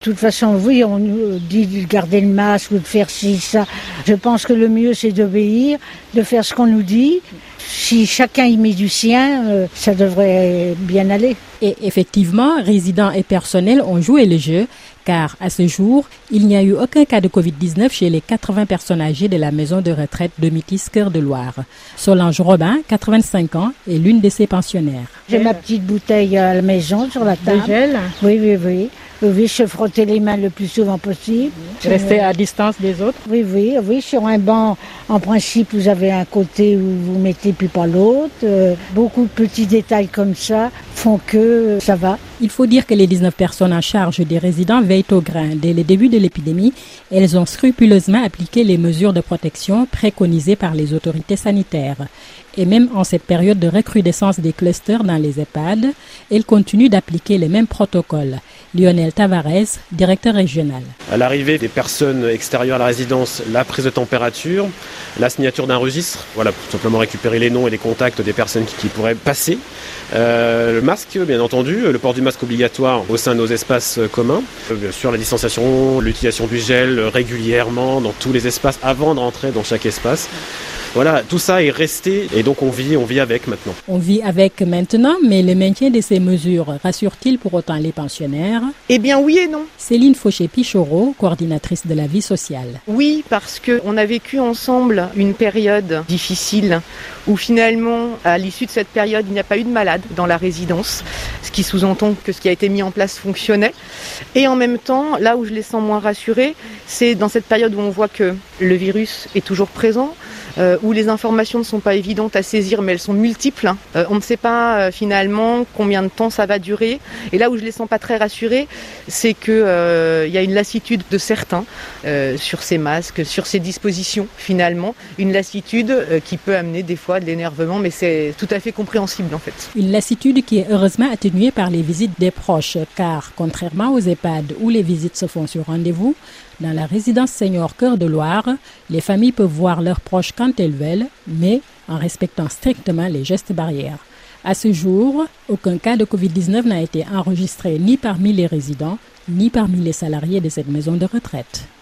De toute façon, oui, on nous dit de garder le masque ou de faire ci, ça. Je pense que le mieux, c'est d'obéir, de faire ce qu'on nous dit. Si chacun y met du sien, ça devrait bien aller. Et effectivement, résidents et personnels ont joué le jeu, car à ce jour, il n'y a eu aucun cas de Covid-19 chez les 80 personnes âgées de la maison de retraite de Métis-Cœur de Loire. Solange Robin, 85 ans, est l'une de ses pensionnaires. J'ai ma petite bouteille à la maison sur la table. De gel? Oui. Oui, se frotter les mains le plus souvent possible. Rester à distance des autres? Oui, sur un banc, en principe, vous avez un côté où vous mettez puis pas l'autre. Beaucoup de petits détails comme ça font que ça va. Il faut dire que les 19 personnes en charge des résidents veillent au grain. Dès le début de l'épidémie, elles ont scrupuleusement appliqué les mesures de protection préconisées par les autorités sanitaires. Et même en cette période de recrudescence des clusters dans les EHPAD, elles continuent d'appliquer les mêmes protocoles. Lionel Tavares, directeur régional. À l'arrivée des personnes extérieures à la résidence, la prise de température, la signature d'un registre, voilà, pour simplement récupérer les noms et les contacts des personnes qui pourraient passer. Le masque, bien entendu, le port du masque obligatoire au sein de nos espaces communs. Bien sûr, la distanciation, l'utilisation du gel régulièrement dans tous les espaces avant de rentrer dans chaque espace. Voilà, tout ça est resté et donc on vit avec maintenant. On vit avec maintenant, mais le maintien de ces mesures rassure-t-il pour autant les pensionnaires? Eh bien oui et non. Céline Fauché-Pichaureau, coordinatrice de la vie sociale. Oui, parce qu'on a vécu ensemble une période difficile où finalement, à l'issue de cette période, il n'y a pas eu de malade dans la résidence, ce qui sous-entend que ce qui a été mis en place fonctionnait. Et en même temps, là où je les sens moins rassurés, c'est dans cette période où on voit que le virus est toujours présent, où les informations ne sont pas évidentes à saisir, mais elles sont multiples. On ne sait pas finalement combien de temps ça va durer. Et là où je les sens pas très rassurés, c'est que y a une lassitude de certains sur ces masques, sur ces dispositions finalement. Une lassitude qui peut amener des fois de l'énervement, mais c'est tout à fait compréhensible en fait. Une lassitude qui est heureusement atténuée par les visites des proches, car contrairement aux EHPAD où les visites se font sur rendez-vous, dans la résidence Senior Cœur de Loire, les familles peuvent voir leurs proches quand elles veulent, mais en respectant strictement les gestes barrières. À ce jour, aucun cas de Covid-19 n'a été enregistré ni parmi les résidents, ni parmi les salariés de cette maison de retraite.